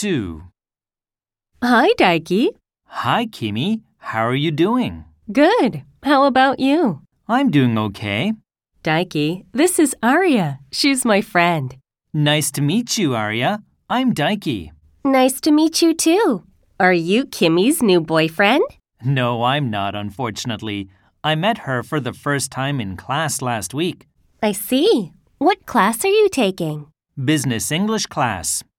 2. Hi, Daiki. Hi, Kimi. How are you doing? Good. How about you? I'm doing okay. Daiki, this is Arya. She's my friend. Nice to meet you, Arya. I'm Daiki. Nice to meet you too. Are you Kimmy's new boyfriend? No, I'm not, unfortunately. I met her for the first time in class last week. I see. What class are you taking? Business English class.